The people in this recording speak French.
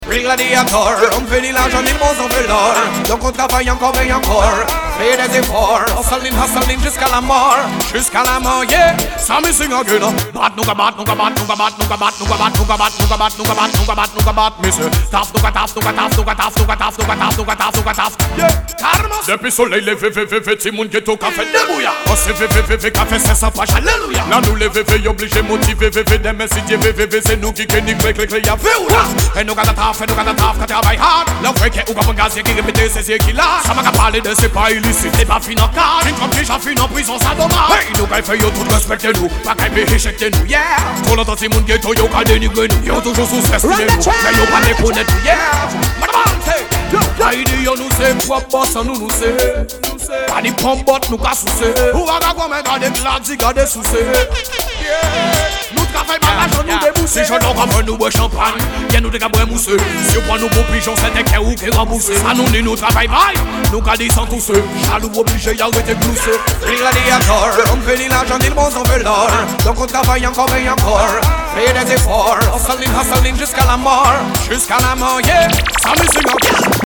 Gladiator, on fait de l'argent, ils vont en fait l'or. Donc on travaille encore et encore. Fais des efforts, hustling jusqu'à la mort. Jusqu'à la mort, yeah. Ça me signe en gueule. Bat, nous gabat, nous gabat, nous gabat, nous gabat, nous gabat, nous gabat, nous gabat, nous gabat, nous gabat, nous gabat, monsieur. Taf, nous gataf, nous gataf, nous gataf, nous gataf, nous gataf, nous gataf, nous gataf. Yeah. Karmas. Depuis soleil, levé, Timoun ghetto, café, débouilla. On se fait, café, 500 fois, alléluia. Là, nous levé, obligé, motivé, des messieurs, c'est nous qui gagnons, clé, y'a vu là. Et nous gataf, nous gataf, quand travaille hard. L'homme fait ou comme un gaz qui répète c'est qui là. Ça m'a qu'à parler de c'est pas illicite, c'est pas fin en cas. Une comme déjà fin en prison, ça dommage. Hey, nous qu'à fait yo tout respecter nous, pas qu'à payer éjecter nous, yeah. Trop longtemps si moun ghetto yo qu'à dénigrer nous, yo toujours sous stress nous, mais yo pas déconnaître nous, yeah. Madame, c'est, Haïdi yo nous c'est, quoi boss nous c'est. Pas ni pombot nous qu'à soucer. Ou va qu'à comme un gars de gladi, gars de soucer. Nous travaillons pas l'argent nous débousser. Si je n'en ramène nous bois champagne, bien nous décabrer mousseux. Si on prend nous beaux pigeons, c'est un cœur ou qui remboursé. Ça nous dit nous travaillons pas, nous cadis sans tous ceux. Jaloux obligé d'arrêter de glousser. Gladiator, on fait de l'argent, ils vont en fait l'or. Donc on travaille encore et encore. Fais des efforts, hustling jusqu'à la mort. Jusqu'à la mort, yeah. Ça me signe.